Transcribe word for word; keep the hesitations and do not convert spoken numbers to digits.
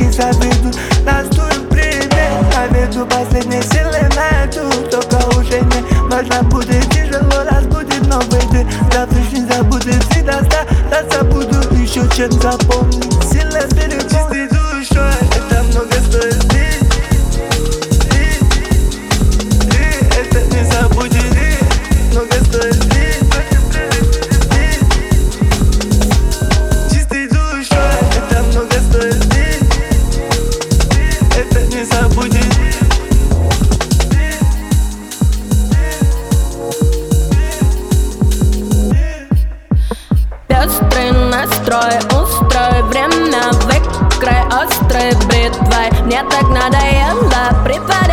не завидуют, нас дуем привет. На виду последней силы найду, только уже не важно будет тяжело, разбудит новый день. Завтрашний забудет, всегда стараться буду еще чем запомнить. Сильно вперед, чистой душой, это много стоит. Пестрый настрой, устрой время в игры острой бритвой. Мне так надоело припадать.